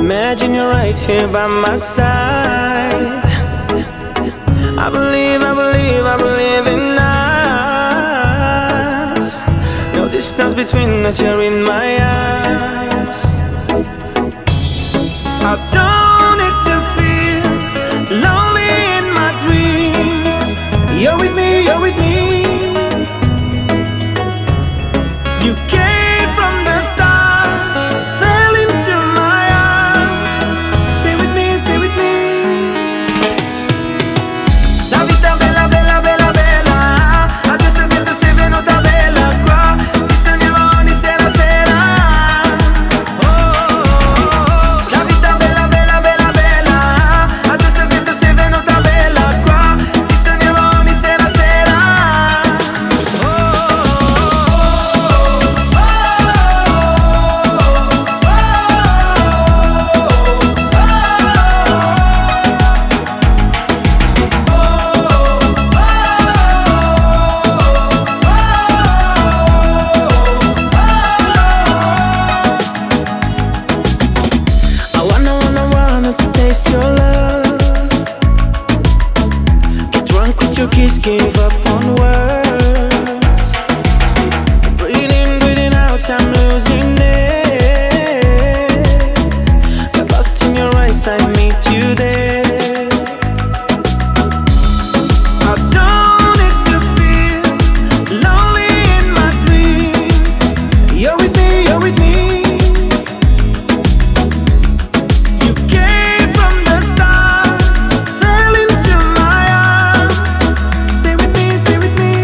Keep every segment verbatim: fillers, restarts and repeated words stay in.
Imagine you're right here by my side. I believe, I believe, I believe in us. No distance between us, you're in my arms. I don't need to feel lonely in my dreams. You're with me, you're with me. You came from the stars, fell into my arms. Stay with me, stay with me. La vita bella, bella, bella, bella. Adesso che tu sei venuta bella qua, ti sogniamo ogni sera, sera. Oh, oh, oh. La vita bella, bella, bella, bella. Adesso che tu sei venuta bella qua, ti sogniamo ogni sera, sera. Oh, oh, I wanna, wanna, wanna taste your love. Get drunk with your kiss, give up on words. Breathing, breathing out, I'm losing it. Got lost in your eyes, I meet you there. I don't need to feel lonely in my dreams. You're with me, you're with me. You came from the stars, fell into my arms. Stay with me, stay with me.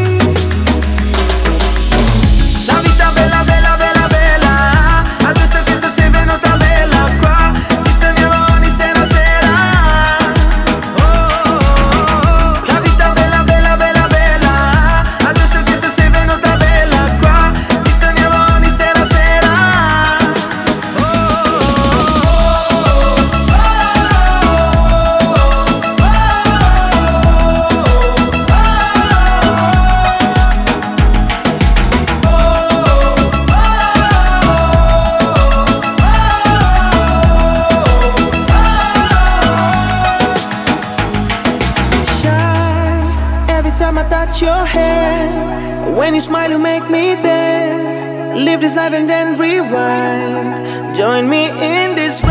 La vita bella, bella, bella, bella. Adesso che tu sei venuta bella qua, ti sogniamo ogni sera, sera. Oh, oh, oh. La vita bella, bella, bella, bella. Adesso che tu sei venuta bella qua, ti sogniamo ogni sera, sera. Oh, oh, Shy, every time I touch your hair. When you smile, you make me dare. Live this life and then rewind. Join me in this